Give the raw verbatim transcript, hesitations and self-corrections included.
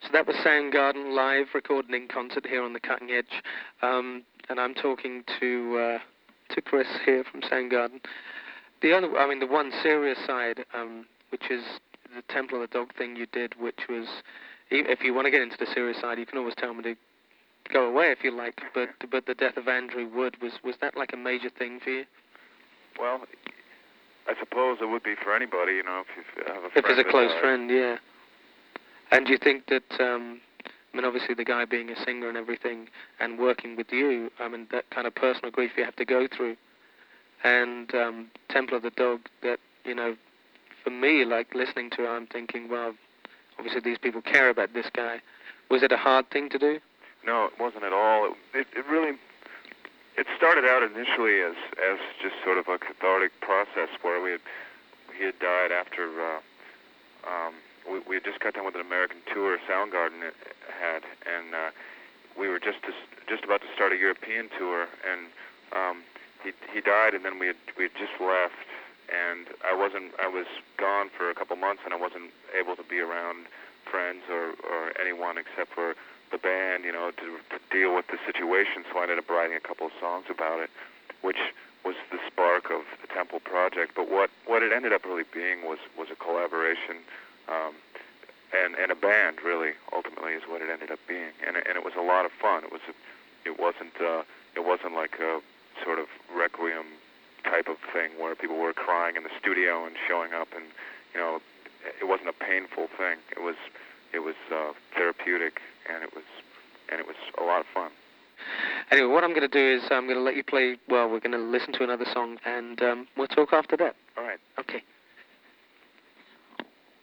So that was Soundgarden live, recorded in concert here on the Cutting Edge, um, and I'm talking to uh, to Chris here from Soundgarden. The other, I mean, the one serious side, um, which is the Temple of the Dog thing you did, which was, if you want to get into the serious side, you can always tell me to go away if you like. But but the death of Andrew Wood, was was that like a major thing for you? Well, I suppose it would be for anybody, you know, if you have a friend. If it's a close died. friend, yeah. And do you think that, um, I mean, obviously the guy being a singer and everything, and working with you, I mean, that kind of personal grief you have to go through, and um, Temple of the Dog, that, you know, for me, like, listening to it, I'm thinking, well, obviously these people care about this guy. Was it a hard thing to do? No, it wasn't at all. It, it, it really, it started out initially as, as just sort of a cathartic process where we had, he had died after, uh, um, we, we had just got done with an American tour Soundgarden had, and uh, we were just to, just about to start a European tour, and um, he he died, and then we had we had just left, and I wasn't I was gone for a couple months, and I wasn't able to be around friends or, or anyone except for the band, you know, to, to deal with the situation. So I ended up writing a couple of songs about it, which was the spark of the Temple project. But what, what it ended up really being was, was a collaboration, um, and and a band, really, ultimately, is what it ended up being. And and it was a lot of fun. It was a, it wasn't uh, it wasn't like a sort of requiem type of thing where people were crying in the studio and showing up, and you know, it wasn't a painful thing. It was it was uh, therapeutic, and it was and it was a lot of fun. Anyway, what I'm going to do is I'm going to let you play, well, we're going to listen to another song, and um, we'll talk after that. All right. Okay.